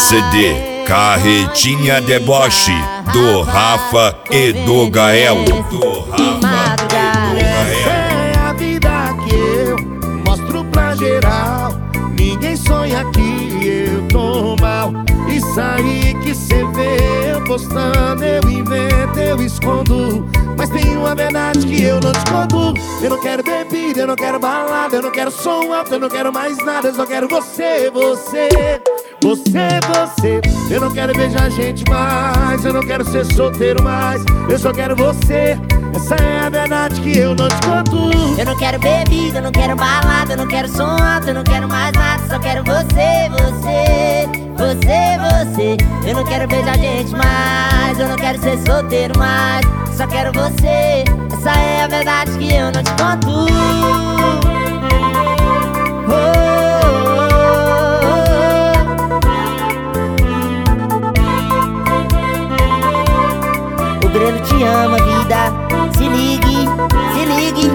CD Carretinha Deboche, do Rafa e do Gael. Essa é a vida que eu mostro pra geral. Ninguém sonha que eu tô mal. Isso aí que cê vê eu postando, eu invento, eu escondo. Mas tem uma verdade que eu não te conto. Eu não quero bebida, eu não quero balada, eu não quero som alto, eu não quero mais nada. Eu só quero você, você, você, você. Eu não quero beijar gente mais, eu não quero ser solteiro mais. Eu só quero você, essa é a verdade que eu não te conto. Eu não quero bebida, eu não quero balada, eu não quero som alto, eu não quero mais nada. Só quero você, você, você, você. Eu não quero beijar gente mais, eu não quero ser solteiro mais. Só quero você, essa é a verdade que eu não te conto. O Breno te ama, vida. Se ligue, se ligue.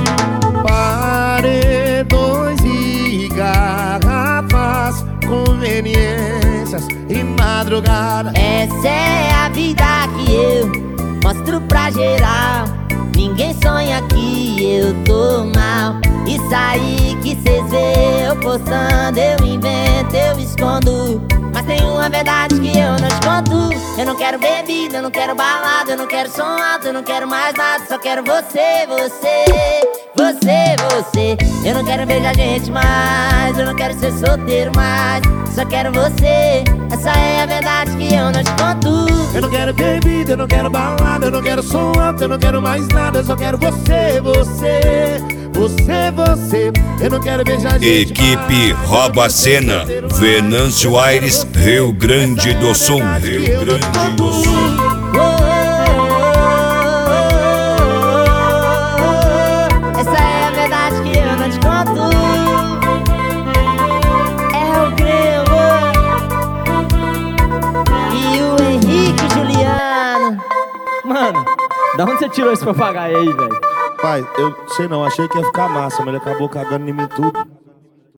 Paredões e garrafas, conveniências e madrugada. Essa é a vida que eu mostro pra geral. Ninguém sonha que eu tô mal. Isso aí que cês vê eu postando, eu invento, eu escondo. Mas tem uma verdade que eu não te conto. Eu não quero bebida, eu não quero balada, eu não quero som alto, eu não quero mais nada. Só quero você, você, você, você. Eu não quero beijar gente mais, eu não quero ser solteiro mais. Só quero você, essa é a verdade que eu não te conto. Eu não quero bebida, eu não quero balada, eu não quero som alto, eu não quero mais nada. Eu só quero você, você, você, você. Eu não quero beijar gente Equipe mais, Rouba a Cena, Venâncio Aires, Rio Grande do Sul. Rio Grande do Sul. Essa é a verdade que eu não te conto. É o Grêmio e o Henrique Juliano. Mano, da onde você tirou esse papagaio aí, velho? Pai, eu sei não, achei que ia ficar massa, mas ele acabou cagando em mim tudo.